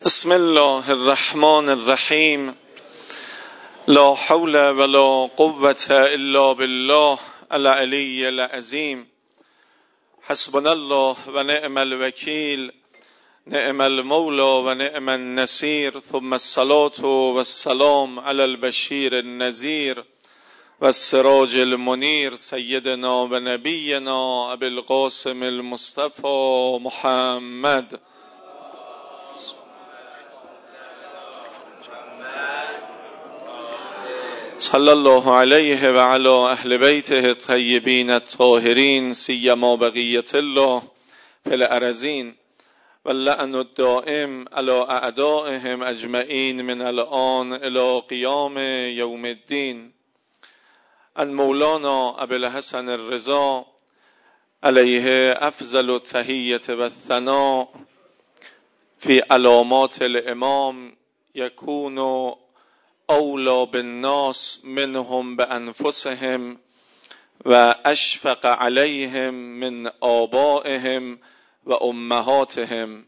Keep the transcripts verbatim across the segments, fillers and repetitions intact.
بسم الله الرحمن الرحیم. لا حول ولا قوة الا بالله العلی العظیم. حسبنا الله و نعم الوکیل، نعم المولى و نعم النصیر. ثم الصلاة و السلام علی البشیر النذیر و السراج المنیر سیدنا و نبینا ابی القاسم المصطفى محمد صلی الله علیه و علی اهل بیته الطیبین الطاهرین سیما بقیة الله فی الارضین و اللعن الدائم علی اعدائهم اجمعین من الآن الی قیام یوم الدین. ان مولانا ابی الحسن الرضا علیه افضل التحیة و الثناء فی علامات الامام یکون اولی بالناس منهم بانفسهم و اشفق علیهم من آبائهم و امهاتهم.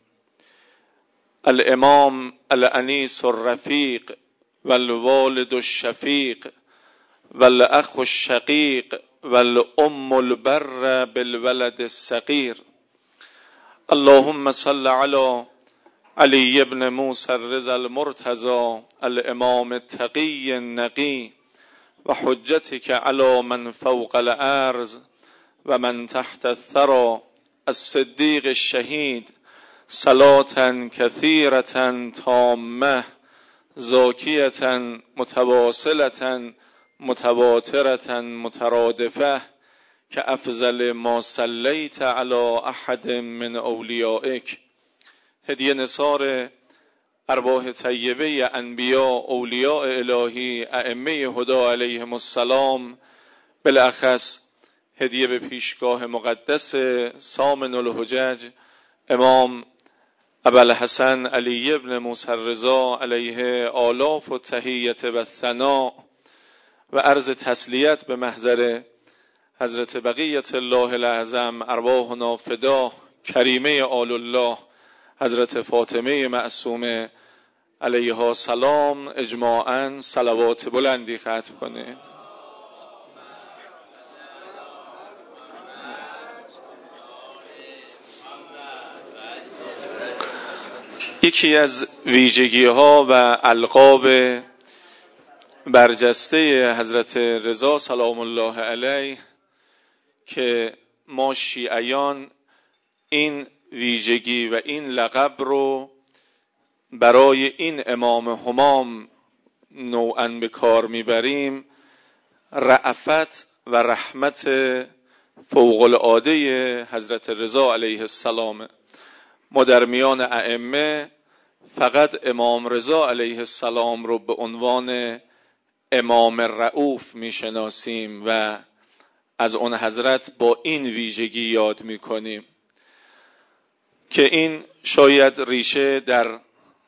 الامام الانیس الرفیق و الوالد الشفیق و الاخ الشقیق و الام البر بالولد الصغیر. اللهم صل علی علی ابن موسی الرضا المرتضی الامام التقی النقی و حجتک علی من فوق الارض و من تحت الثری الصدیق الشهید صلاة کثیرة تامة زاکیة متواصلة متواترة مترادفة کافضل ما صلیت علی احد من اولیائک. هدیه نثار ارواح طیبه انبیا اولیاء الهی ائمه هدی علیهم السلام، بالاخص هدیه به پیشگاه مقدس سامن الحجج امام ابوالحسن علی ابن موسی الرضا علیه آلاف التحیة و الثناء و عرض تسلیت به محضر حضرت بقیة الله الاعظم ارواحنا فدا کریمه آل الله حضرت فاطمه معصومه علیها سلام اجماعاً صلوات بلندی ختم کنه. یکی از ویژگی ها و القاب برجسته حضرت رضا سلام الله علیه که ما شیعیان این ویژگی و این لقب رو برای این امام همام نوعاً به کار میبریم، رأفت و رحمت فوق العاده حضرت رضا علیه السلام. ما در میان ائمه فقط امام رضا علیه السلام رو به عنوان امام رؤوف میشناسیم و از اون حضرت با این ویژگی یاد میکنیم که این شاید ریشه در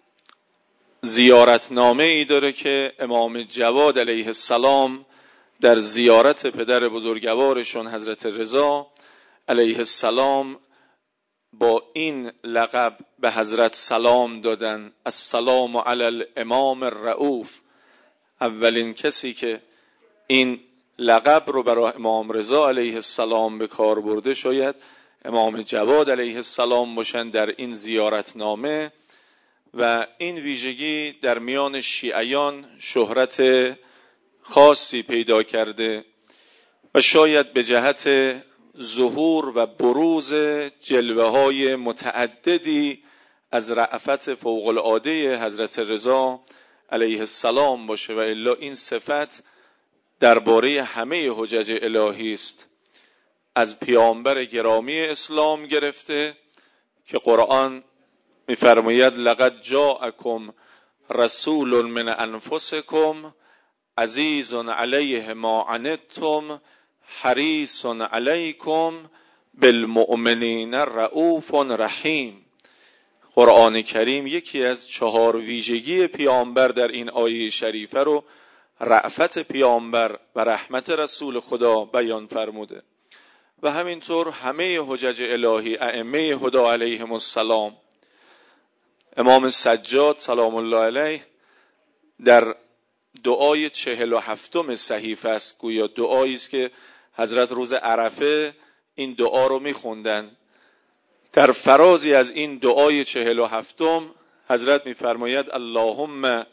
زیارتنامه ای داره که امام جواد علیه السلام در زیارت پدر بزرگوارشون حضرت رضا علیه السلام با این لقب به حضرت سلام دادن: السلام علی الامام الرؤوف. اولین کسی که این لقب رو برای امام رضا علیه السلام به کار برده شاید امام جواد علیه السلام باشن در این زیارتنامه و این ویژگی در میان شیعیان شهرت خاصی پیدا کرده و شاید به جهت ظهور و بروز جلوه های متعددی از رأفت فوق العاده حضرت رضا علیه السلام باشه و الا این صفت درباره همه حجج الهی است، از پیامبر گرامی اسلام گرفته که قرآن می‌فرماید لقد جاءکم رسول من انفسکم عزیز علیه ما عنتم حریص علیکم بالمؤمنین رؤوف رحیم. قرآن کریم یکی از چهار ویژگی پیامبر در این آیه شریفه رو رأفت پیامبر و رحمت رسول خدا بیان فرموده و همینطور همه حجج الهی ائمه هدی علیهم السلام امام سجاد سلام الله علیه در دعای چهل و هفتم صحیفه است، گویا دعایی است که حضرت روز عرفه این دعا رو میخوندن. در فرازی از این دعای چهل و هفتم حضرت میفرماید اللهم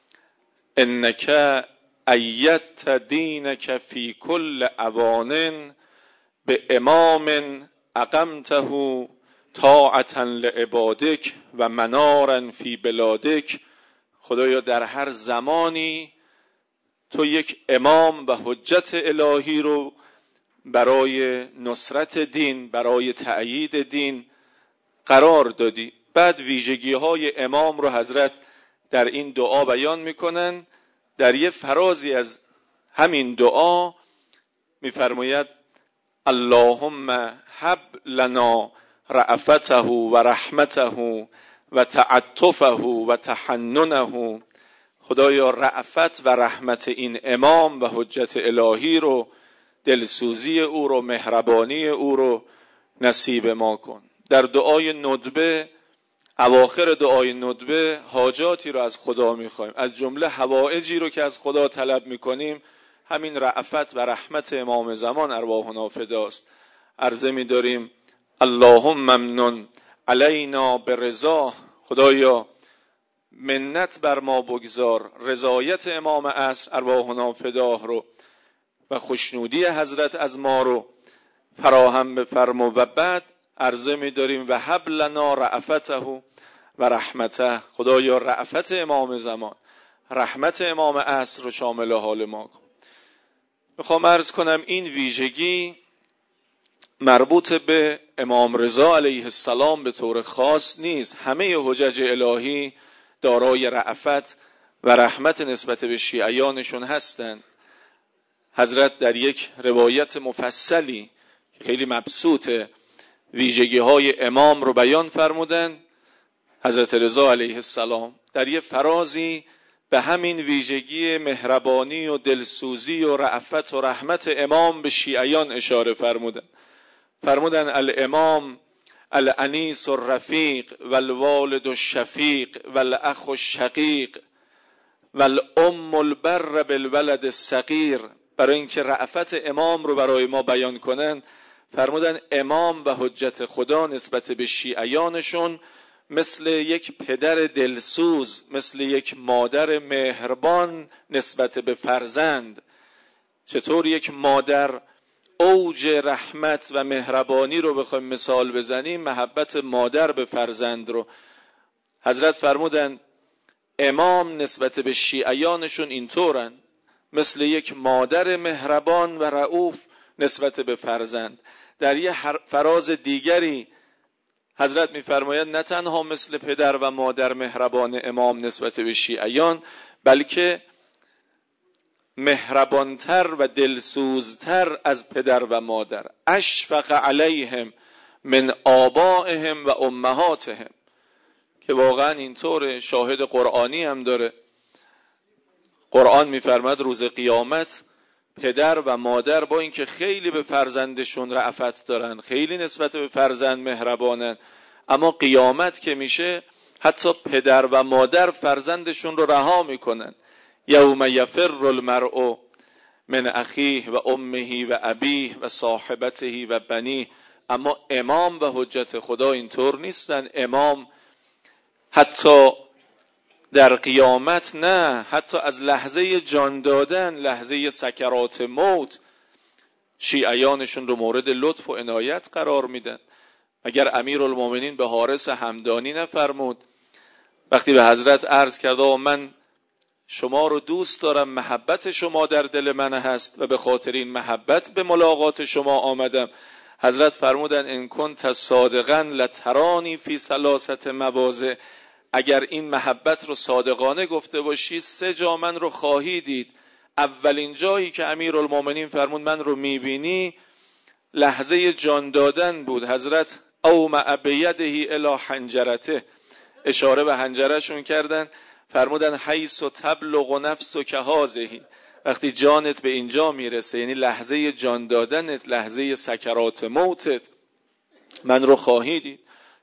انک ایدت دینک فی کل اوان به امام اقمته طاعتا لعبادک و منارا فی بلادک. خدایا در هر زمانی تو یک امام و حجت الهی رو برای نصرت دین، برای تأیید دین قرار دادی. بعد ویژگی های امام رو حضرت در این دعا بیان میکنن. در یه فرازی از همین دعا میفرماید اللهم هب لنا رأفته و رحمته و تعطفه و تحننه. خدایا رأفت و رحمت این امام و حجت الهی رو، دلسوزی او رو، مهربانی او رو نصیب ما کن. در دعای ندبه، اواخر دعای ندبه، حاجاتی رو از خدا میخوایم. از جمله حوائجی رو که از خدا طلب میکنیم همین رأفت و رحمت امام زمان ارواحنا فداست. عرضه می‌داریم اللهم ممنون علینا برضا. خدایا منت بر ما بگذار، رضایت امام عصر ارواحنا فداه رو و خوشنودی حضرت از ما رو فراهم بفرما. و بعد عرضه می‌داریم و هب لنا رأفته و رحمته. خدایا رأفت امام زمان، رحمت امام عصر رو شامل حال ما کن. میخوام عرض کنم این ویژگی مربوط به امام رضا علیه السلام به طور خاص نیست. همه حجج الهی دارای رأفت و رحمت نسبت به شیعیانشون هستند. حضرت در یک روایت مفصلی خیلی مبسوط ویژگی های امام رو بیان فرمودن. حضرت رضا علیه السلام در یک فرازی به همین ویژگی مهربانی و دلسوزی و رأفت و رحمت امام به شیعیان اشاره فرمودن. فرمودن الامام الانیس الرفیق والوالد الشفیق والاخ الشقیق والام البر بالولد الصغیر. برای اینکه رأفت امام رو برای ما بیان کنن فرمودن امام و حجت خدا نسبت به شیعیانشون مثل یک پدر دلسوز، مثل یک مادر مهربان نسبت به فرزند. چطور یک مادر اوج رحمت و مهربانی رو بخوایم مثال بزنیم، محبت مادر به فرزند رو. حضرت فرمودن امام نسبت به شیعیانشون اینطورن، مثل یک مادر مهربان و رؤوف نسبت به فرزند. در یه فراز دیگری حضرت می‌فرماید نه تنها مثل پدر و مادر مهربان امام نسبت به شیعیان، بلکه مهربانتر و دلسوزتر از پدر و مادر. اشفق علیهم من آبائهم و امهاتهم، که واقعا اینطوره. شاهد قرآنی هم داره. قرآن می‌فرماید روز قیامت پدر و مادر با اینکه خیلی به فرزندشون رأفت دارن، خیلی نسبت به فرزند مهربانن، اما قیامت که میشه حتی پدر و مادر فرزندشون رو رها میکنن. یوم یفر المرء من اخیه و امه و ابیه و صاحبته و بنیه. اما امام و حجت خدا اینطور نیستن. امام حتی در قیامت نه، حتی از لحظه جان دادن، لحظه سکرات موت، شیعیانشون رو مورد لطف و عنایت قرار میدن. اگر امیرالمومنین به حارث همدانی نفرمود وقتی به حضرت عرض کرد و من شما رو دوست دارم، محبت شما در دل من هست و به خاطر این محبت به ملاقات شما آمدم، حضرت فرمودن ان کنت صادقا لترانی فی ثلاثه مواضع. اگر این محبت رو صادقانه گفته باشی سه جا من رو خواهی دید. اولین جایی که امیرالمومنین فرمود من رو میبینی لحظه جان دادن بود. حضرت اومع بیده الی حنجرته، اشاره به حنجرشون کردن، فرمودن حیث تبلغ نفسک هذه، وقتی جانت به اینجا میرسه، یعنی لحظه جان دادنت، لحظه سکرات موتت، من رو خواهی دید.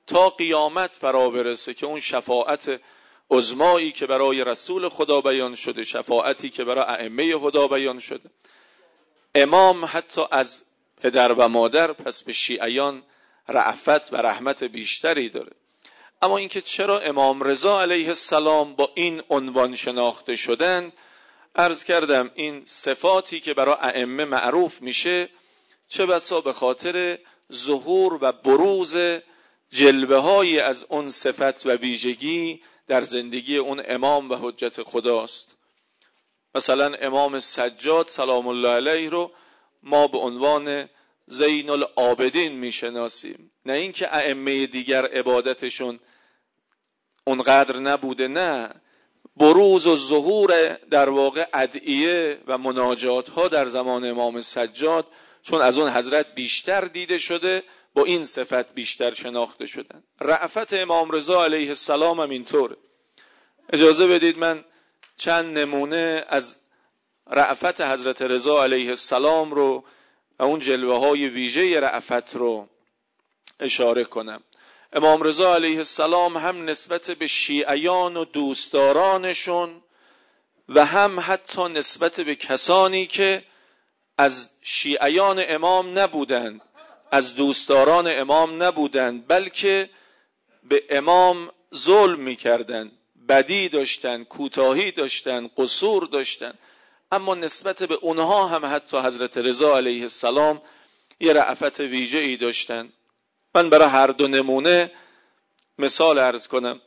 تا قیامت فرا برسه که اون شفاعت عظمایی که برای رسول خدا بیان شده، شفاعتی که برای ائمه خدا بیان شده، امام حتی از پدر و مادر پس به شیعیان رأفت و رحمت بیشتری داره. اما اینکه چرا امام رضا علیه السلام با این عنوان شناخته شدن، عرض کردم این صفاتی که برای ائمه معروف میشه چه بسا به خاطر ظهور و بروز جلوه های از اون صفت و ویژگی در زندگی اون امام و حجت خداست. مثلا امام سجاد سلام الله علیه رو ما به عنوان زین العابدین میشناسیم، نه اینکه ائمه دیگر عبادتشون اونقدر نبوده، نه، بروز و ظهور در واقع ادعیه و مناجات ها در زمان امام سجاد چون از اون حضرت بیشتر دیده شده، با این صفت بیشتر شناخته شدن. رأفت امام رضا علیه السلام هم اینطوره. اجازه بدید من چند نمونه از رأفت حضرت رضا علیه السلام رو و اون جلوه های ویژه رأفت رو اشاره کنم. امام رضا علیه السلام هم نسبت به شیعیان و دوستدارانشون و هم حتی نسبت به کسانی که از شیعیان امام نبودند، از دوستداران امام نبودند، بلکه به امام ظلم می‌کردند، بدی داشتند، کوتاهی داشتند، قصور داشتند، اما نسبت به اونها هم حتی حضرت رضا علیه السلام یه رأفت ویژه‌ای داشتند. من برای هر دو نمونه مثال عرض کنم.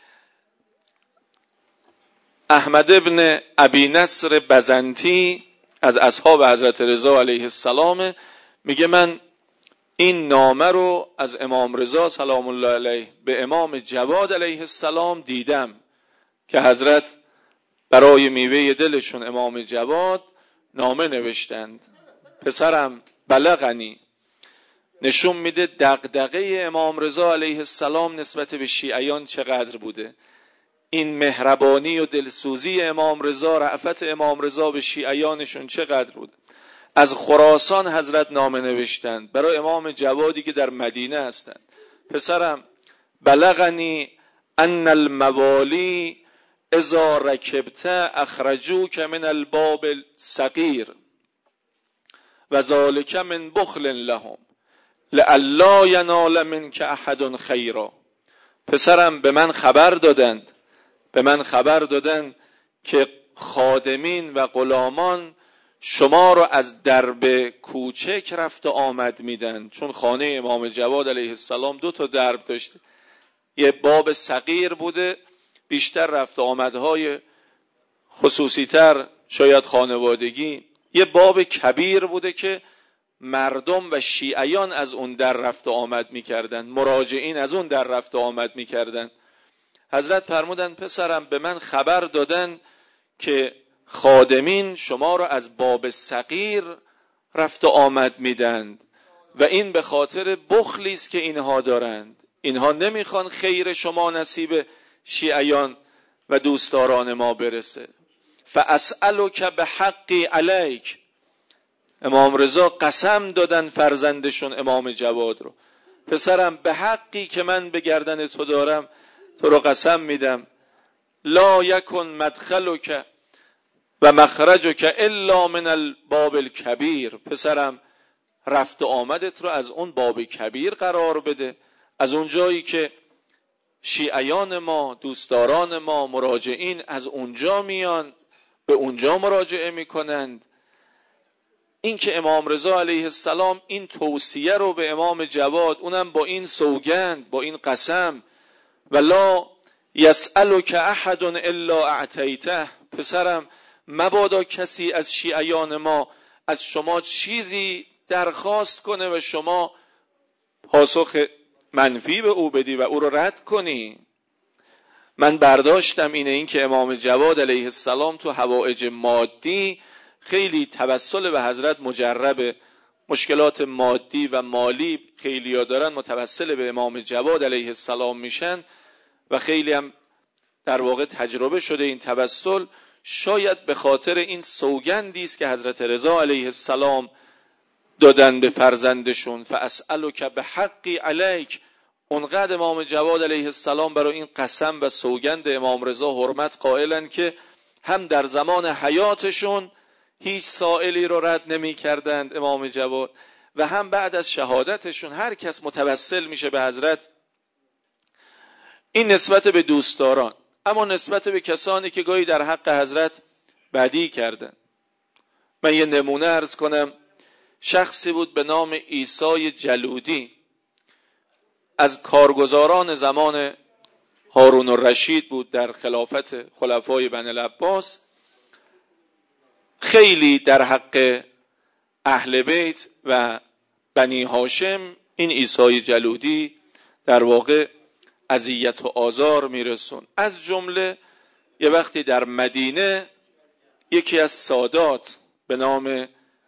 احمد ابن ابی نصر بزنطی از اصحاب حضرت رضا علیه السلام میگه من این نامه رو از امام رضا سلام الله علیه به امام جواد علیه السلام دیدم که حضرت برای میوه دلشون امام جواد نامه نوشتند. پسرم بلغنی، نشون میده دغدغه امام رضا علیه السلام نسبت به شیعیان چقدر بوده. این مهربانی و دلسوزی امام رضا، رأفت امام رضا به شیعیانشون چقدر بوده. از خراسان حضرت نامه نوشتند برای امام جوادی که در مدینه هستند. پسرم بلغنی ان الموالی اذا رکبت اخرجوک من الباب الصغیر و ذلک من بخل لهم لئلا ینال منک احد خیرا. پسرم به من خبر دادند به من خبر دادند که خادمین و غلامان شما رو از درب کوچک رفت و آمد میدن، چون خانه امام جواد علیه السلام دو تا درب داشته، یه باب صغیر بوده، بیشتر رفت و آمدهای خصوصی تر شاید خانوادگی، یه باب کبیر بوده که مردم و شیعیان از اون در رفت و آمد میکردن، مراجعین از اون در رفت و آمد میکردن. حضرت فرمودن پسرم به من خبر دادن که خادمین شما را از باب صغیر رفت و آمد میدند و این به خاطر بخلی است که اینها دارند، اینها نمیخوان خیر شما نصیب شیعیان و دوستداران ما برسه. فاسألک بحقی علیک، امام رضا قسم دادن فرزندشون امام جواد رو، پسرم به حقی که من به گردن تو دارم تو رو قسم میدم، لا یکن مدخلک و مخرجک الا من الباب الکبیر، پسرم رفت و آمدت رو از اون باب کبیر قرار بده، از اون جایی که شیعیان ما، دوستداران ما، مراجعین از اونجا میان به اونجا مراجعه میکنند. این که امام رضا علیه السلام این توصیه رو به امام جواد، اونم با این سوگند، با این قسم، ولا یسألک احد الا اعطیته، پسرم مبادا کسی از شیعیان ما از شما چیزی درخواست کنه و شما پاسخ منفی به او بدی و او رو رد کنی. من برداشتم اینه، این که امام جواد علیه السلام تو حوائج مادی خیلی توسل به حضرت مجربه، مشکلات مادی و مالی خیلی ها دارن، متوسل به امام جواد علیه السلام میشن و خیلی هم در واقع تجربه شده این توسل. شاید به خاطر این سوگندی است که حضرت رضا علیه السلام دادن به فرزندشون، فاسألک بحقی علیک، اونقدر امام جواد علیه السلام برای این قسم و سوگند امام رضا حرمت قائلن که هم در زمان حیاتشون هیچ سائلی رو رد نمی کردند امام جواد، و هم بعد از شهادتشون هر کس متوسل میشه به حضرت. این نسبت به دوستداران. اما نسبت به کسانی که گاهی در حق حضرت بدی کردن، من یه نمونه عرض کنم. شخصی بود به نام عیسی جلودی، از کارگزاران زمان هارون الرشید بود در خلافت خلفای بنی العباس. خیلی در حق اهل بیت و بنی هاشم این عیسی جلودی در واقع اذیت و آزار میرسون. از جمله یه وقتی در مدینه یکی از سادات به نام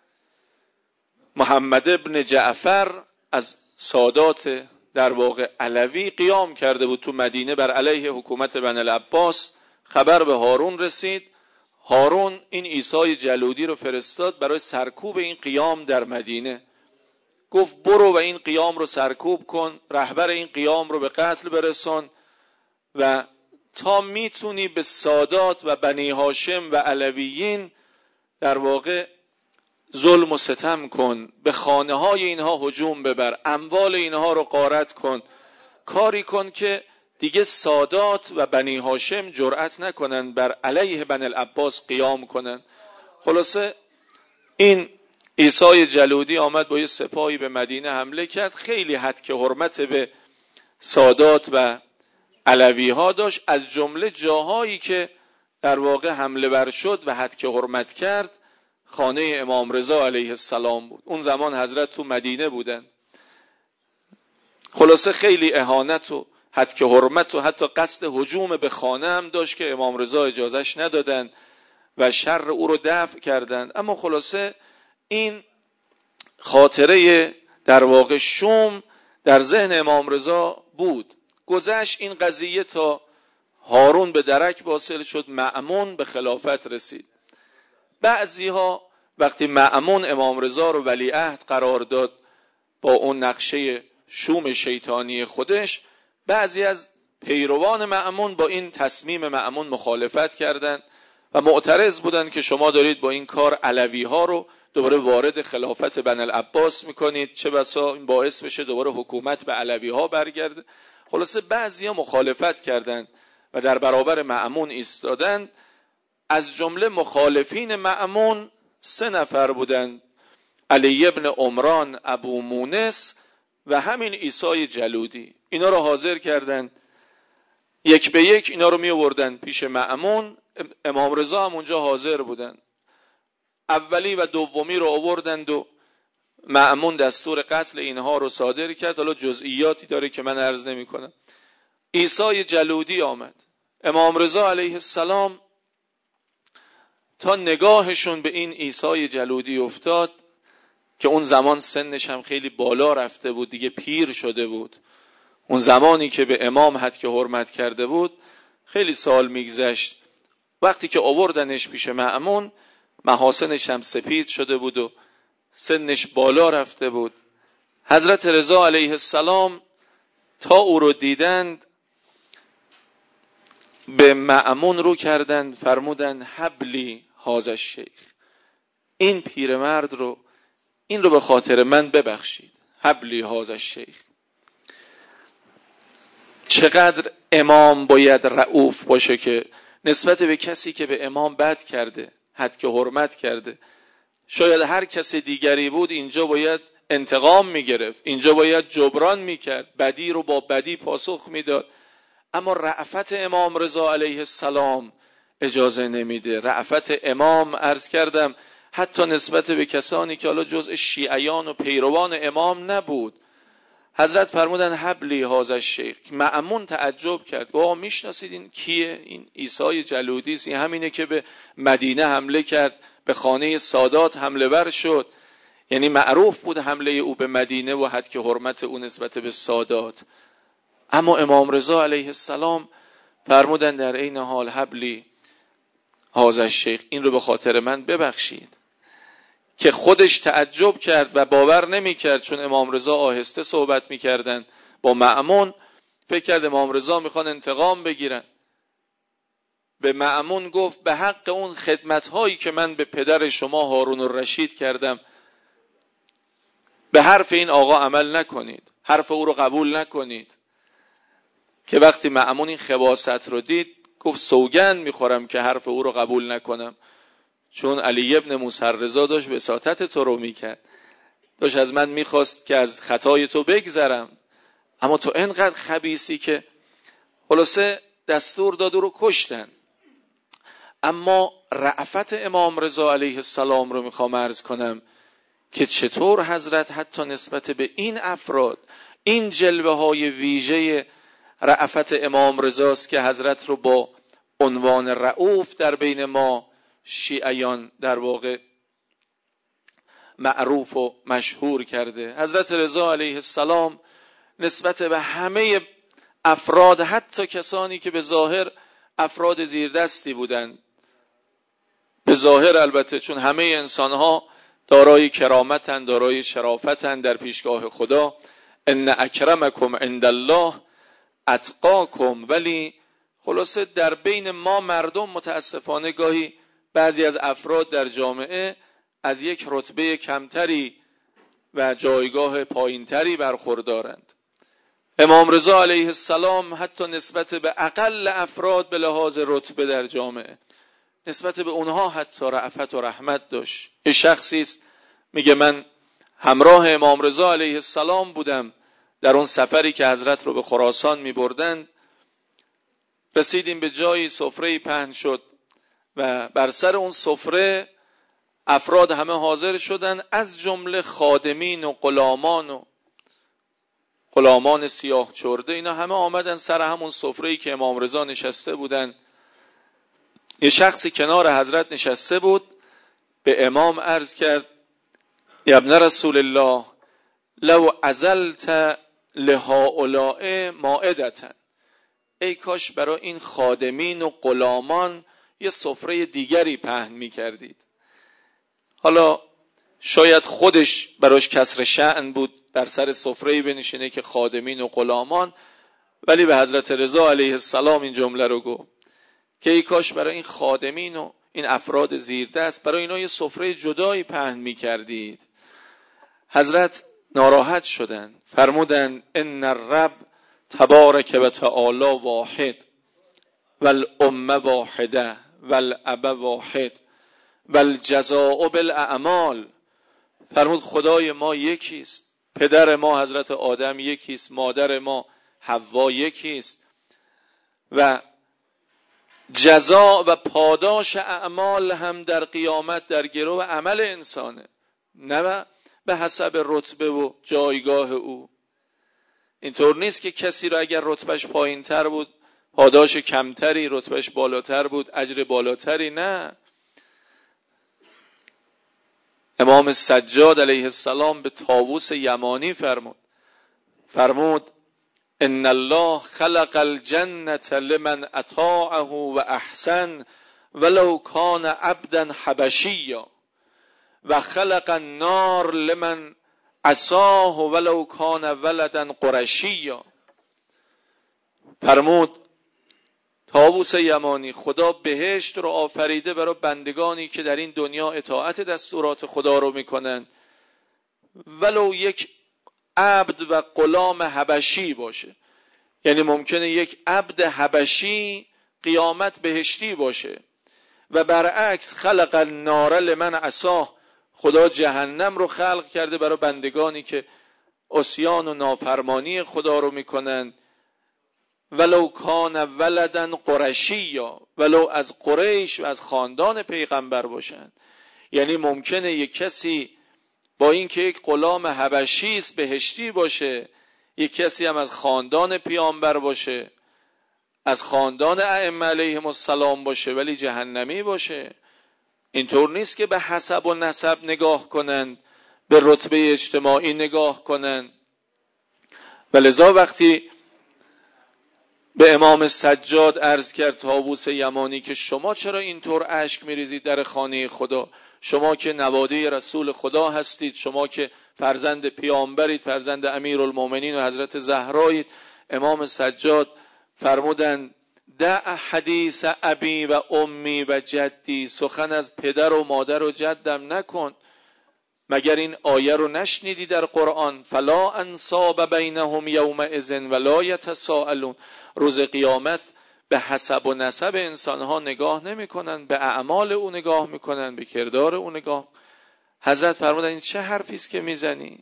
محمد ابن جعفر از سادات در واقع علوی قیام کرده بود تو مدینه بر علیه حکومت بنی العباس. خبر به هارون رسید. هارون این عیسی جلودی رو فرستاد برای سرکوب این قیام در مدینه. گفت برو و این قیام رو سرکوب کن، رهبر این قیام رو به قتل برسون و تا میتونی به سادات و بنی هاشم و علویین در واقع ظلم و ستم کن، به خانه های اینها هجوم ببر، اموال اینها رو غارت کن، کاری کن که دیگه سادات و بنی هاشم جرأت نکنن بر علیه بنی العباس قیام کنن. خلاصه این عیسی جلودی آمد با یه سپاهی به مدینه حمله کرد. خیلی حد که حرمت به سادات و علوی ها داشت. از جمله جاهایی که در واقع حمله بر شد و حد که حرمت کرد خانه امام رضا علیه السلام بود. اون زمان حضرت تو مدینه بودن. خلاصه خیلی اهانت و حد که حرمت و حتی قصد هجوم به خانه هم داشت که امام رضا اجازهش ندادن و شر او رو دفع کردند. اما خلاصه این خاطره در واقع شوم در ذهن امام رضا بود. گذشت این قضیه تا هارون به درک واصل شد، مأمون به خلافت رسید. بعضی ها وقتی مأمون امام رضا رو ولیعهد قرار داد با اون نقشه شوم شیطانی خودش، بعضی از پیروان مأمون با این تصمیم مأمون مخالفت کردند و معترض بودند که شما دارید با این کار علوی ها رو دوباره وارد خلافت بنی العباس میکنید، چه بسا این باعث بشه دوباره حکومت به علوی ها برگرده. خلاصه بعضی ها مخالفت کردند و در برابر مأمون ایستادند. از جمله مخالفین مأمون سه نفر بودند: علی ابن عمران، ابو مونس و همین عیسی جلودی. اینا رو حاضر کردند، یک به یک اینا رو می آوردن پیش مأمون. امام رضا هم اونجا حاضر بودن. اولی و دومی رو آوردند و مأمون دستور قتل اینها رو صادر کرد. حالا جزئیاتی داره که من عرض نمی کنم. عیسی جلودی آمد. امام رضا علیه السلام تا نگاهشون به این عیسی جلودی افتاد که اون زمان سنش هم خیلی بالا رفته بود، دیگه پیر شده بود. اون زمانی که به امام حد که حرمت کرده بود خیلی سال میگذشت. وقتی که آوردنش پیش مأمون، محاسنش هم سپید شده بود و سنش بالا رفته بود. حضرت رضا علیه السلام تا او رو دیدند به مأمون رو کردند، فرمودند حبلی هذا الشیخ، این پیرمرد رو، این رو به خاطر من ببخشید. حبلی هذا الشیخ. چقدر امام باید رؤوف باشه که نسبت به کسی که به امام بد کرده، حد که حرمت کرده. شاید هر کس دیگری بود اینجا باید انتقام میگرفت، اینجا باید جبران میکرد، بدی رو با بدی پاسخ میداد. اما رأفت امام رضا علیه السلام اجازه نمیده. رأفت امام، عرض کردم، حتی نسبت به کسانی که حالا جزء شیعیان و پیروان امام نبود. حضرت فرمودن حبلی هذا الشیخ. مأمون تعجب کرد، گفت آقا میشناسید این کیه؟ این عیسی جلودی است، این همینه که به مدینه حمله کرد، به خانه سادات حمله ور شد. یعنی معروف بود حمله او به مدینه و حد که حرمت او نسبت به سادات. اما امام رضا علیه السلام فرمودن در این حال حبلی هذا الشیخ، این رو به خاطر من ببخشید. که خودش تعجب کرد و باور نمی کرد، چون امام رضا آهسته صحبت می کردن، با مأمون فکر کرد امام رضا میخوان انتقام بگیرن. به مأمون گفت به حق اون خدمت‌هایی که من به پدر شما هارون الرشید کردم به حرف این آقا عمل نکنید، حرف او رو قبول نکنید. که وقتی مأمون این خباثت رو دید گفت سوگند میخورم که حرف او رو قبول نکنم، چون علی ابن موسی رضا داشت وساطت تو رو میکرد، داشت از من میخواست که از خطای تو بگذرم، اما تو اینقدر خبیثی که خلاصه دستور داد و رو کشتن. اما رأفت امام رضا علیه السلام رو میخوام عرض کنم که چطور حضرت حتی نسبت به این افراد، این جلوه های ویژه رأفت امام رضاست که حضرت رو با عنوان رؤوف در بین ما شیعیان در واقع معروف و مشهور کرده. حضرت رضا علیه السلام نسبت به همه افراد، حتی کسانی که به ظاهر افراد زیردستی بودند، به ظاهر البته، چون همه انسانها دارای کرامتند، دارای شرافتند در پیشگاه خدا، ان اکرمکم عند الله اتقاکم، ولی خلاصه در بین ما مردم متاسفانه گاهی بعضی از افراد در جامعه از یک رتبه کمتری و جایگاه پایینتری برخوردارند. امام رضا علیه السلام حتی نسبت به اقل افراد به لحاظ رتبه در جامعه، نسبت به اونها حتی رأفت و رحمت داشت. یه شخصی است میگه من همراه امام رضا علیه السلام بودم در اون سفری که حضرت رو به خراسان میبردند. رسیدیم به جایی سفره پهن شد و بر سر اون سفره افراد همه حاضر شدن، از جمله خادمین و غلامان و غلامان سیاه چرده، اینا همه آمدن سر همون سفره‌ای که امام رضا نشسته بودن. یه شخصی کنار حضرت نشسته بود، به امام عرض کرد یا ابن رسول الله لو عزلت لهؤلاء مائدة، ای کاش برای این خادمین و غلامان یه سفره دیگری پهن می کردید. حالا شاید خودش براش کسر شأن بود بر سر سفره‌ای بنشینه که خادمین و غلامان، ولی به حضرت رضا علیه السلام این جمله رو گفت که ای کاش برای این خادمین و این افراد زیردست برای اینا یه سفره جدایی پهن می کردید. حضرت ناراحت شدن، فرمودن ان الرب تبارک و تعالی واحد والامه واحده والاب واحد والجزاء بالاعمال. فرمود خدای ما یکیست، پدر ما حضرت آدم یکیست، مادر ما حوا یکیست و جزا و پاداش اعمال هم در قیامت در گرو عمل انسانه، نه به حسب رتبه و جایگاه او. اینطور نیست که کسی را اگر رتبهش پایین تر بود پاداش کمتری، رتبهش بالاتر بود اجر بالاتری، نه. امام سجاد علیه السلام به طاووس یمانی فرمود فرمود ان الله خلق الجنة لمن اطاعه و احسن ولو کان عبدا حبشیا و خلق النار لمن عصاه ولو کان ولدا قرشیا. فرمود طاووس یمانی خدا بهشت رو آفریده برای بندگانی که در این دنیا اطاعت دستورات خدا رو میکنن، ولو یک عبد و غلام حبشی باشه. یعنی ممکنه یک عبد حبشی قیامت بهشتی باشه و برعکس خلق النار لمن عصاه، خدا جهنم رو خلق کرده برای بندگانی که عصیان و نافرمانی خدا رو میکنن، ولو کان ولدا قرشیا، ولو از قریش و از خاندان پیغمبر باشن. یعنی ممکنه یک کسی با اینکه یک غلام حبشی است بهشتی باشه، یک کسی هم از خاندان پیامبر باشه، از خاندان ائمه علیهم السلام باشه، ولی جهنمی باشه. اینطور نیست که به حسب و نسب نگاه کنند، به رتبه اجتماعی نگاه کنند. ولذا وقتی به امام سجاد عرض کرد طاووس یمانی که شما چرا اینطور اشک میریزید در خانه خدا؟ شما که نواده رسول خدا هستید، شما که فرزند پیامبرید، فرزند امیرالمومنین و حضرت زهرایید. امام سجاد فرمودند دع حدیث ابی و امی و جدی، سخن از پدر و مادر و جدم نکن. مگر این آیه رو نشنیدی در قرآن؟ فلا انساب بینهم یومئذ ولا یتساءلون. روز قیامت به حسب و نسب انسانها نگاه نمی کنن، به اعمال او نگاه می کنن، به کردار او نگاه. حضرت فرمودن این چه حرفی است که میزنی؟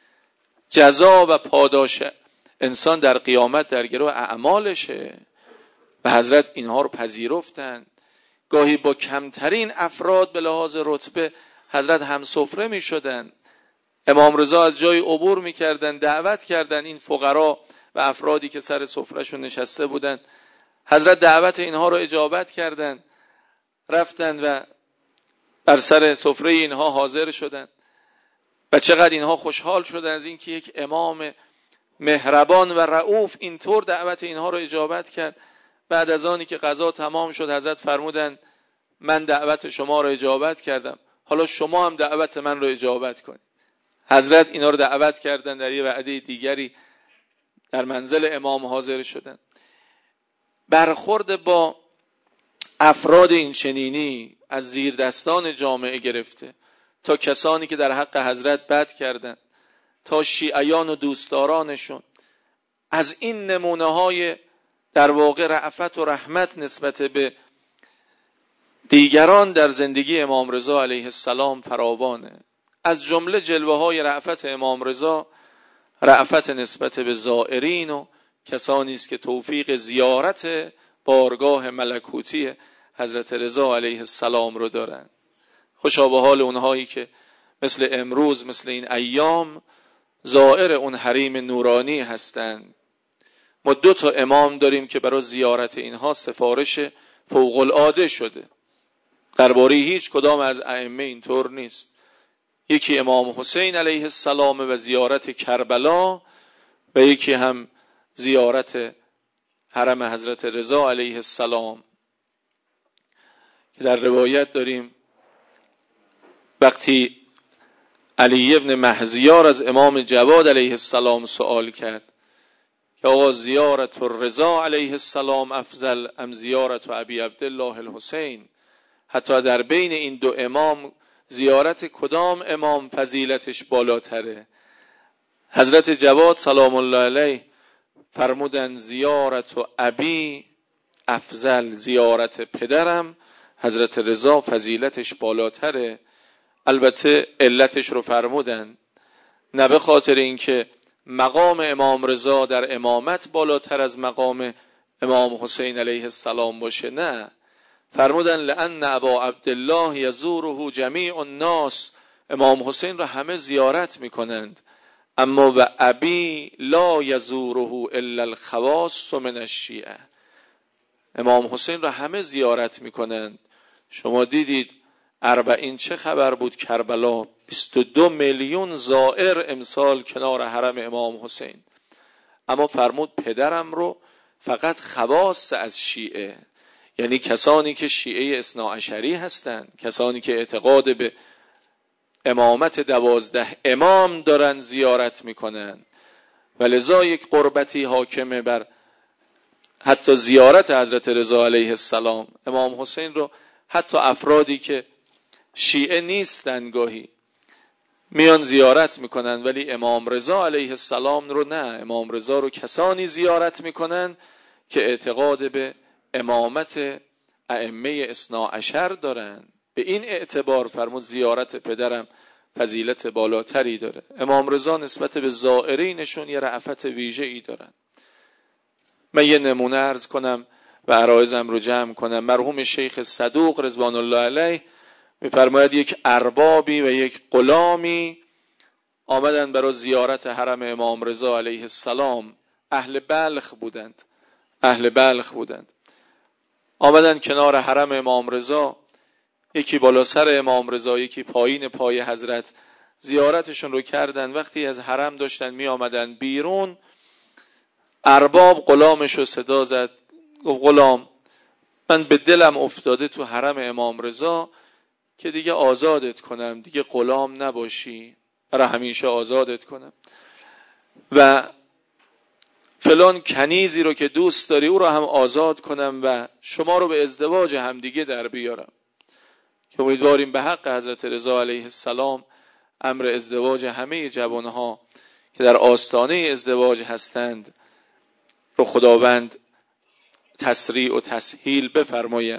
جزا و پاداش انسان در قیامت در گروه اعمالشه. و حضرت اینها رو پذیرفتند. گاهی با کمترین افراد به لحاظ رتبه حضرت هم سفره می شدن. امام رضا از جای عبور می کردن، دعوت کردن این فقرا و افرادی که سر سفرهشون نشسته بودن. حضرت دعوت اینها رو اجابت کردن، رفتن و بر سر سفره اینها حاضر شدن. و چقدر اینها خوشحال شدن از اینکه یک امام مهربان و رؤوف اینطور دعوت اینها رو اجابت کرد. بعد از آنی که غذا تمام شد حضرت فرمودن من دعوت شما رو اجابت کردم، حالا شما هم دعوت من رو اجابت کنید. حضرت اینا رو دعوت کردن، در یه وعده دیگری در منزل امام حاضر شدن. برخورد با افراد این چنینی از زیر دستان جامعه گرفته تا کسانی که در حق حضرت بد کردند، تا شیعیان و دوستدارانشون، از این نمونه های در واقع رأفت و رحمت نسبت به دیگران در زندگی امام رضا علیه السلام فراوانه. از جمله جلوه های رأفت امام رضا رأفت نسبت به زائرین و کسانی است که توفیق زیارت بارگاه ملکوتی حضرت رضا علیه السلام رو دارن. خوشا به حال اونهایی که مثل امروز، مثل این ایام زائر اون حریم نورانی هستند. ما دو تا امام داریم که برای زیارت اینها سفارش فوق العاده شده. درباره هیچ کدام از ائمه اینطور نیست. یکی امام حسین علیه السلام و زیارت کربلا، و یکی هم زیارت حرم حضرت رضا علیه السلام که در روایت داریم وقتی علی ابن مهزیار از امام جواد علیه السلام سوال کرد که آقا زیارت الرضا علیه السلام افضل ام زیارت ابی عبدالله الحسین، حتی در بین این دو امام زیارت کدام امام فضیلتش بالاتره؟ حضرت جواد سلام الله علیه فرمودن زیارت و ابی افضل، زیارت پدرم حضرت رضا فضیلتش بالاتره. البته علتش رو فرمودن، نه به خاطر اینکه مقام امام رضا در امامت بالاتر از مقام امام حسین علیه السلام باشه، نه، فرمودن لأن ابا عبدالله یزوره جمیع الناس، امام حسین را همه زیارت میکنند، اما و ابی لا یزوره الا الخواص من الشیعه، امام حسین را همه زیارت میکنند. شما دیدید اربعین چه خبر بود؟ کربلا بیست و دو میلیون زائر امسال کنار حرم امام حسین. اما فرمود پدرم رو فقط خواص از شیعه، یعنی کسانی که شیعه اثناعشری هستند، کسانی که اعتقاد به امامت دوازده امام دارن زیارت میکنن. و لذا یک قربتی حاکمه بر حتی زیارت حضرت رضا علیه السلام. امام حسین رو حتی افرادی که شیعه نیستن گاهی میان زیارت میکنن، ولی امام رضا علیه السلام رو نه. امام رضا رو کسانی زیارت میکنن که اعتقاد به امامت ائمه اثنا عشر دارن. به این اعتبار فرمود زیارت پدرم فضیلت بالاتری داره. امام رضا نسبت به زائرینشون یه رأفت ویژه‌ای دارن. من یه نمونه عرض کنم و عرایزم رو جمع کنم. مرحوم شیخ صدوق رضوان الله علیه میفرماید یک اربابی و یک غلامی آمدن برای زیارت حرم امام رضا علیه السلام. اهل بلخ بودند اهل بلخ بودند آمدن کنار حرم امام رضا، یکی بالا سر امام رضا، یکی پایین پای حضرت، زیارتشون رو کردن. وقتی از حرم داشتن می آمدن بیرون، ارباب غلامش رو صدا زد، گفت غلام من به دلم افتاده تو حرم امام رضا که دیگه آزادت کنم، دیگه غلام نباشی، برای همیشه آزادت کنم و فلان کنیزی رو که دوست داری او رو هم آزاد کنم و شما رو به ازدواج همدیگه در بیارم. که امیدواریم به حق حضرت رضا علیه السلام امر ازدواج همه جوانها که در آستانه ازدواج هستند رو خداوند تسریع و تسهیل بفرماید.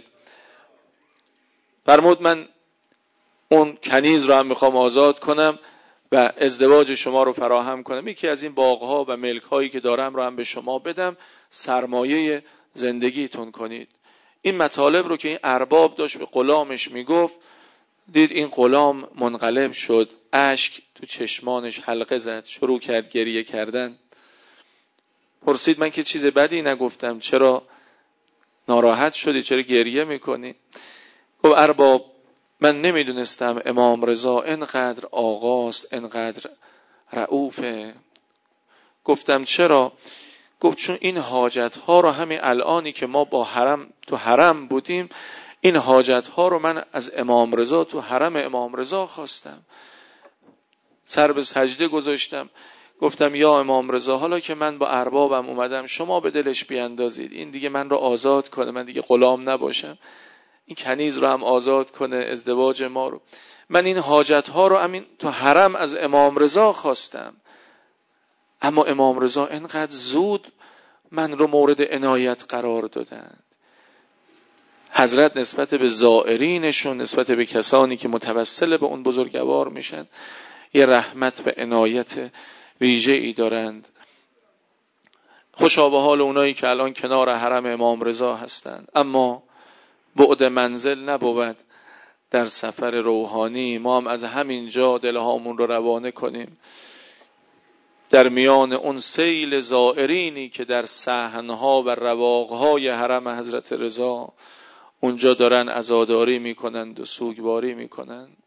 فرمود من اون کنیز رو هم میخوام آزاد کنم و ازدواج شما رو فراهم کنم، یکی از این باغها و ملک هایی که دارم رو هم به شما بدم، سرمایه زندگیتون کنید. این مطالب رو که این ارباب داشت به غلامش میگفت، دید این غلام منقلب شد، اشک تو چشمانش حلقه زد، شروع کرد گریه کردن. پرسید من که چیز بدی نگفتم، چرا ناراحت شدی، چرا گریه میکنی؟ گفت ارباب من نمیدونستم امام رضا اینقدر آقاست، اینقدر رؤوفه. گفتم چرا؟ گفت چون این حاجت ها رو همین الانی که ما با حرم تو حرم بودیم، این حاجت ها رو من از امام رضا تو حرم امام رضا خواستم، سر به سجده گذاشتم، گفتم یا امام رضا حالا که من با اربابم اومدم شما به دلش بیاندازید این دیگه من رو آزاد کنه، من دیگه غلام نباشم، این کنیز رو هم آزاد کنه، ازدواج ما رو. من این حاجت ها رو همین تو حرم از امام رضا خواستم، اما امام رضا اینقدر زود من رو مورد عنایت قرار دادند. حضرت نسبت به زائرینشون، نسبت به کسانی که متوسل به اون بزرگوار میشن، یه رحمت و عنایت ویژه ای دارند. خوشا به حال اونایی که الان کنار حرم امام رضا هستند، اما بعد منزل نبود در سفر روحانی. ما هم از همین جا دلهامون رو روانه کنیم، در میان اون سیل زائرینی که در صحنها و رواقهای حرم حضرت رضا اونجا دارن عزاداری میکنند و سوگواری میکنند.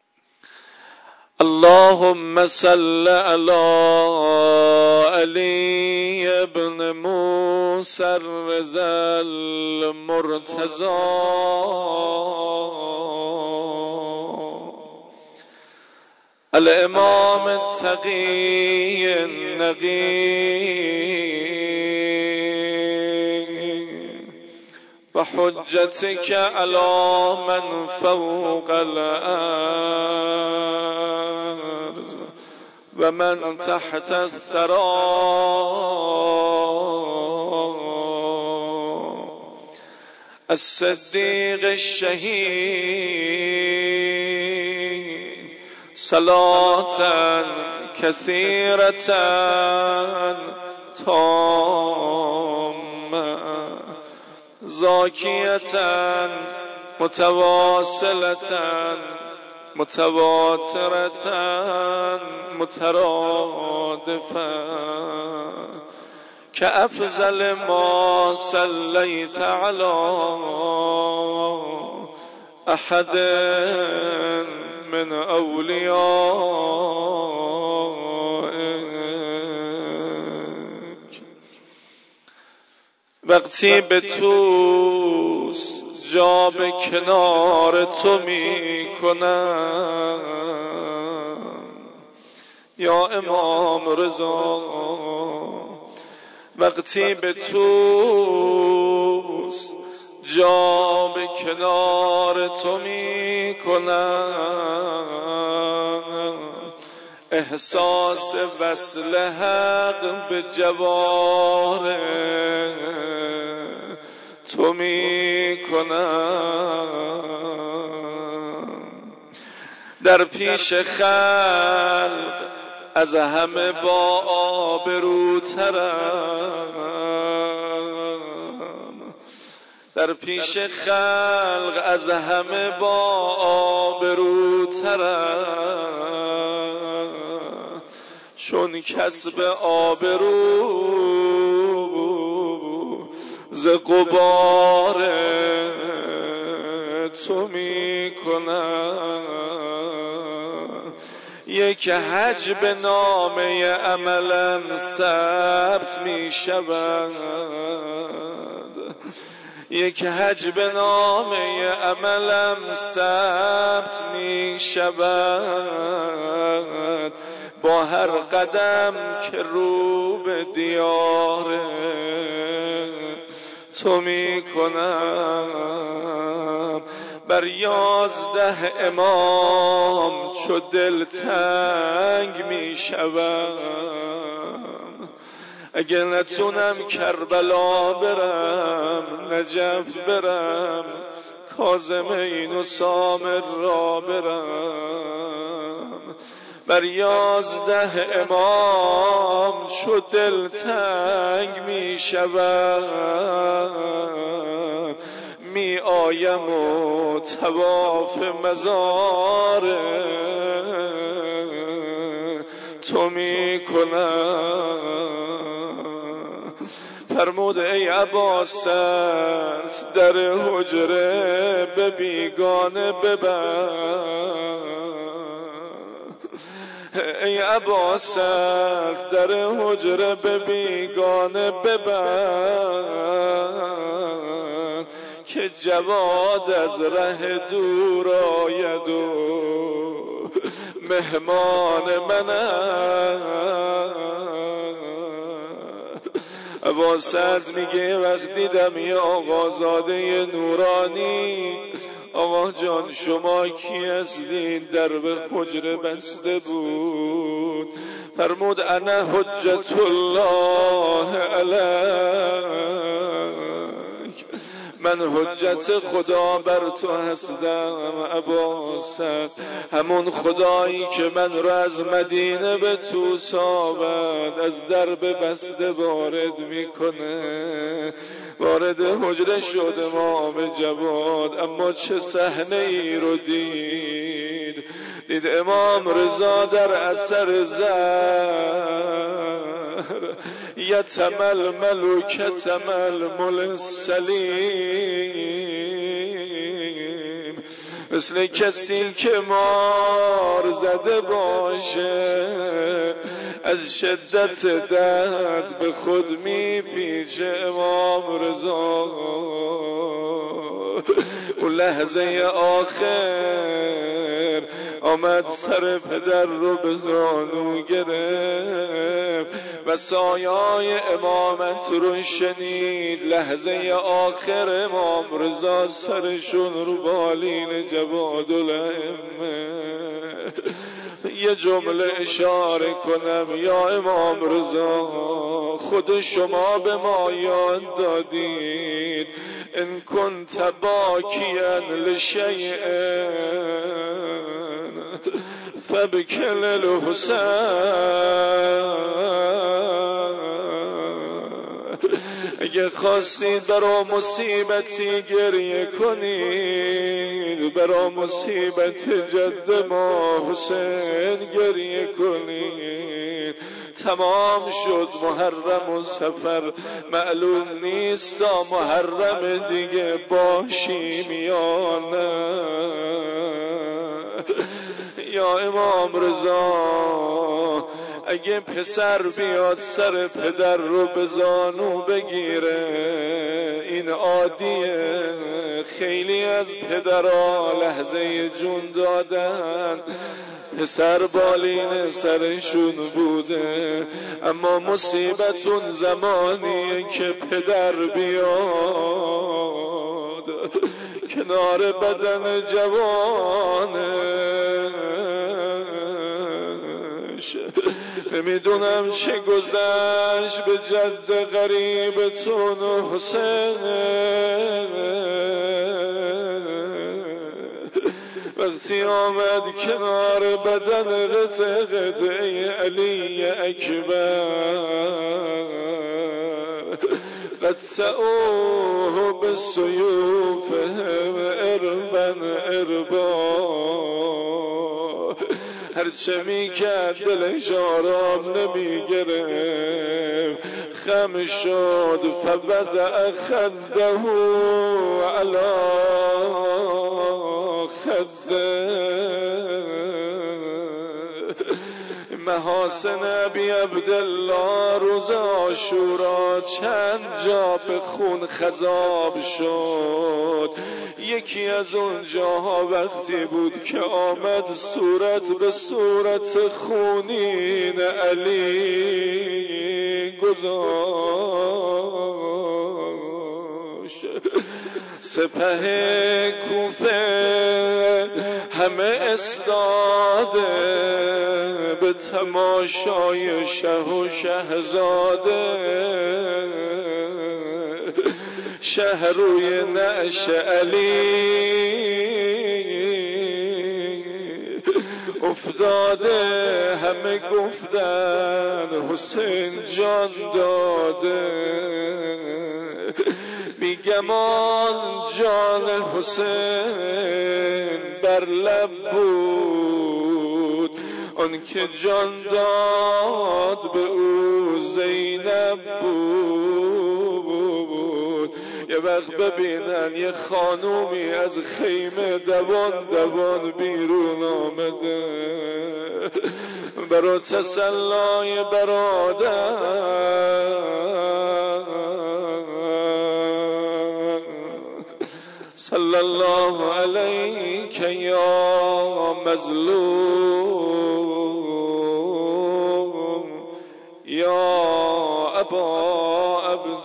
اللهم صل علی علی ابن موسی الرضا المرتضی الامام التقی النقی و حجتك علی من فوق الارض و من تحت الثری الصدیق الشهید صلاة كثيرة تامة زاكية متواصلة متواترة مترادفة كأفضل ما صليت على أحد من اولیائک. وقتی به توس جا به کنار تو می کنم یا امام رضا، وقتی به توس جا به کنار تو می کنم، احساس وصل حق به جوار تو می کنم. در پیش خلق از همه با آبروترم، در پیش خلق از همه با آبروترم، چون کسب آبرو ز غبار تو می کنم. یک حج به نامه عملا ثبت می شود، یک حج به نامه عملم ثبت می شود، با هر قدم که رو به دیار تو می کنم. بر یازده امام چو دل تنگ می شوم، اگه نتونم کربلا برم، نجف برم، کاظمین و سامر را برم. بر یازده امام چو دل تنگ می شوم، می آیم و طواف مزار تو می کنم. فرمود ای عباست در حجره به بیگانه ببند، ای عباست در حجره به بیگانه ببند، که جواد از ره دور آید و مهمان منم. عباست میگه وقت دیدم یه آقازاده نورانی، آقا جان شما کی هستین؟ در به حجره بسته بود. فرمود انا حجت الله علیک، من حجت خدا بر تو هستم. عباس همون خدایی که من رو از مدینه به توس آورد از درب بسته وارد میکنه. وارد حجره شد امام جواد، اما چه صحنه ای رو دید. دید امام رضا در اثر زهر یتململ کتململ السلیم، مثل کسی که مار زده باشه از شدت درد به خود میپیچه. امام رضا اون لحظه آخر آمد سر پدر رو به زانو گرفت و سایای امامت رو شنید. لحظه آخر امام رضا سرشون رو بالین جوادالائمه. یه جمله اشاره کنم، یا امام رضا خود شما به ما یاد دادید ان کنت باکیا لشیء فبکل الحسین، اگه خواستید برا مصیبتی گریه کنید، برا مصیبت جد ما حسین گریه کنید. تمام شد محرم و سفر، معلوم نیست تا محرم دیگه باشیم یا نه. یا امام رضا اگه پسر بیاد سر پدر رو به زانو بگیره این عادیه. خیلی از پدرها لحظه جون دادن پسر بالین سرشون بوده، اما مصیبت اون زمانیه که پدر بیاد کنار بدن جوانش. نمیدونم چه گذشت به جد غریبتون حسین، وقتی آمد کنار بدن قطع قطعه علی اکبر قطعوه بالسیوفهم اربا اربا. هرچه می کرد دلش آرام نمی گرفت، خم شد فوضع خده علی خده. محاسن ابی عبدالله روز عاشورا چند جا به خون خضاب شد. یکی از اون جاها وقتی بود که آمد صورت به صورت خونین علی گذاشت. سپه کوفه همه استاده به تماشای شه و شهزاده. شه روی نعش علی افتاده، همه گفتن حسین جان داده. بیگمان جان حسین بر لب بود، آن که جان داد به او زینب بود. یه وقت ببینن یه خانومی از خیمه دوان دوان بیرون آمده برای تسلای برادر. صلی الله علیک یا مظلوم یا ابا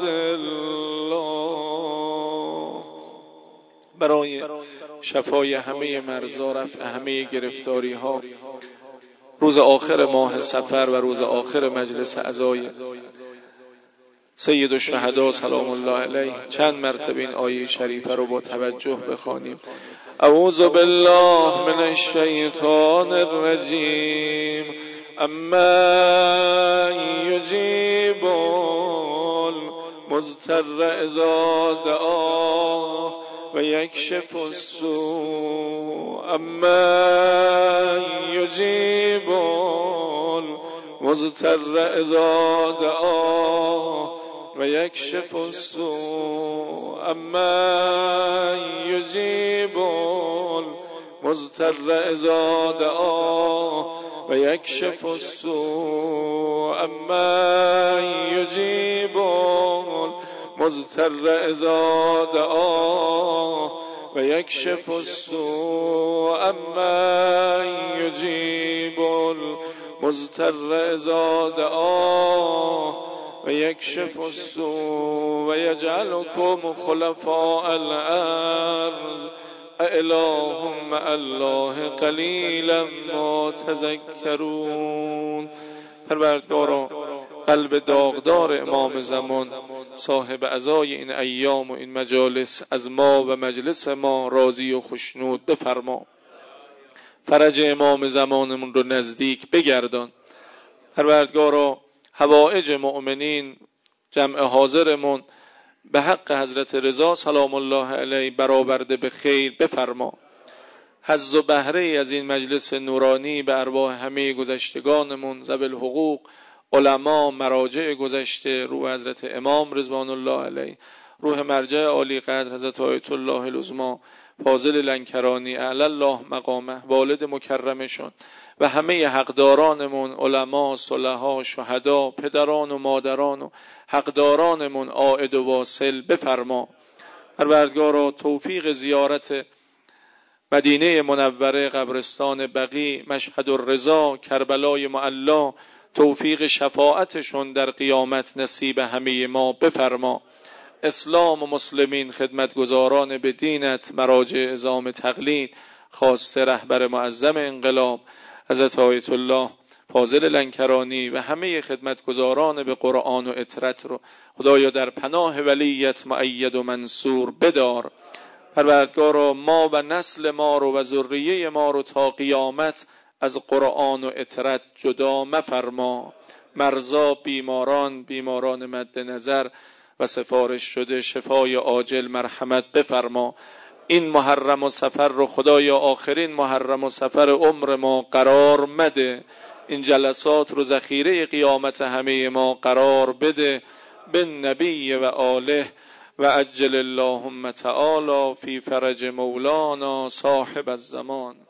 عبدالله. برای شفای همه مرضا، رفع همه گرفتاری ها، روز آخر ماه صفر و روز آخر مجلس عزای سید الشهدا سلام الله علیه چند مرتبه این آیه شریفه رو با توجه بخوانیم. اعوذ بالله من الشیطان الرجیم. اما یجیب المضطر اذا دعاه و یکشف السوء. اما یجیب المضطر اذا دعاه و یکشف السوء. اما یجیب المضطر اذا دعاه و یکشف السوء. اما یجیب المضطر اذا دعاه و یکشف السوء. اما یجیب المضطر اذا دعاه و یکشف السوء و یجعلکم خلفاء الارض اله مع الله قلیلا ما تذکرون. پروردگارا قلب داغدار امام زمان صاحب عزای این ایام و این مجالس از ما و مجلس ما راضی و خشنود بفرما. فرج امام زمانمون رو نزدیک بگردان. پروردگارا حوائج مؤمنین جمع حاضرمون به حق حضرت رضا سلام الله علیه برآورده به خیر بفرما. حظ و بهره از این مجلس نورانی به ارواح همه گذشتگانمون ذوی الحقوق، علما، مراجع گذشته، روح حضرت امام رضوان الله علیه، روح مرجع عالی قدر حضرت آیت الله العظمی فاضل لنکرانی اعلی الله مقامه، والد مکرمشون و همه حقدارانمون، علما، صلحا، شهدا، پدران و مادران و حقدارانمون عائد و واصل بفرما. پروردگارا توفیق زیارت مدینه منوره، قبرستان بقیع، مشهد الرضا، کربلای معلا، توفیق شفاعتشون در قیامت نصیب همه ما بفرما. اسلام و مسلمین، خدمتگزاران به دینت، مراجع عظام تقلید، خواسته رهبر معظم انقلاب حضرت آیت الله فاضل لنکرانی و همه خدمتگزاران به قرآن و اطرت رو خدایا در پناه ولیت مؤید و منصور بدار. پروردگارا ما و نسل ما رو و ذریه ما رو تا قیامت از قرآن و اطرت جدا مفرما. مرضا، بیماران، بیماران مد نظر و سفارش شده شفای عاجل مرحمت بفرما. این محرم و سفر رو خدایا آخرین محرم و سفر عمر ما قرار مده. این جلسات رو ذخیره قیامت همه ما قرار بده. بن نبی و آله و عجل اللهم تعالی فی فرج مولانا صاحب الزمان.